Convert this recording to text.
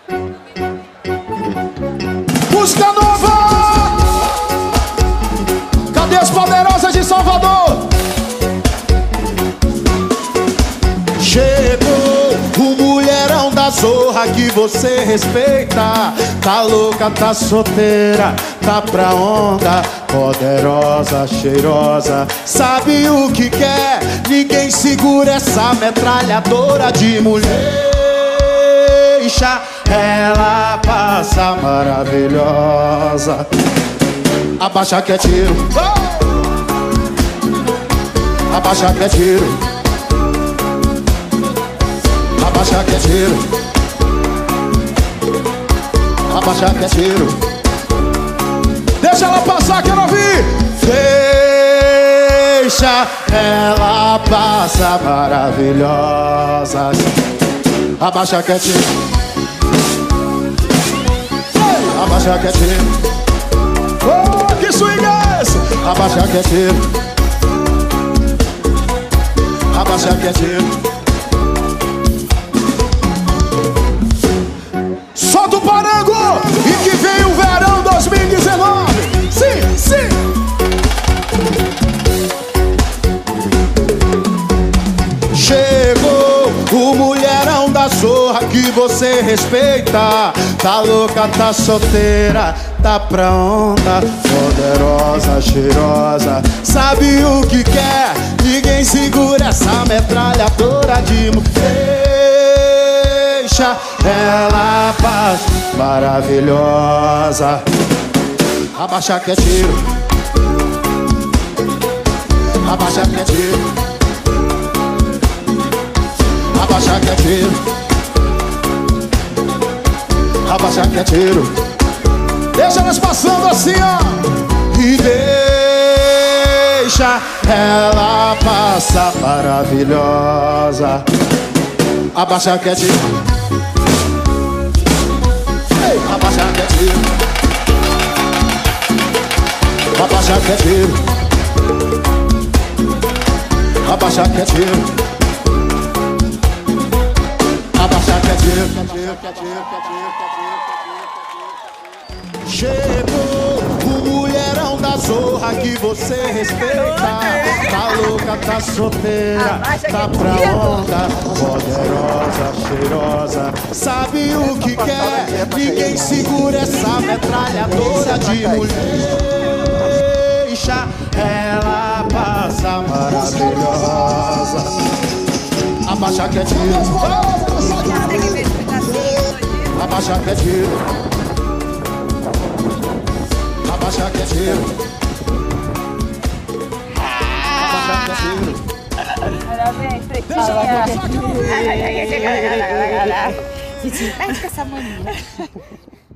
Música nova! Cadê as poderosas de Salvador? Chegou o mulherão da zorra que você respeita. Tá louca, tá solteira, tá pra onda. Poderosa, cheirosa, sabe o que quer. Ninguém segura essa metralhadora de mulher. Ela passa maravilhosa. Abaixa que é tiro. Abaixa que é tiro. Abaixa que é tiro. Abaixa que é tiro. Deixa ela passar, quero ouvir. Deixa ela passar maravilhosa. Abaixa que é tiro. Abaixa que é tiro. Oh, que swing é esse? Abaixa que é tiro. Abaixa que é tiro. Solta o parango e que vem o verão 2019. Sim, sim. Chegou o mulherão da zorra que você respeita. Tá louca, tá solteira, tá pra onda. Poderosa, cheirosa, sabe o que quer. Ninguém segura essa metralhadora de mulher. Deixa ela paz maravilhosa. Abaixa que é tiro. Abaixa que é tiro. Abaixa que é tiro. Abaixa que é tiro. Deixa elas passando assim, ó. E deixa ela passar maravilhosa. Abaixa que é tiro. Ei, abaixa que é tiro. Abaixa que é tiro. Abaixa que é tiro. Abaixa que é tiro. Chegou o mulherão da zorra que você respeita. Tá louca, tá solteira, tá pra onda. Poderosa, cheirosa, sabe o que quer. Ninguém segura essa metralhadora de mulher. Deixa ela passa maravilhosa. Abaixa que é tiro. Abaixa que é tiro. Abaixa que é tiro. Abaixa que é tiro. Parabéns, pretinha. Mexe com essa mania.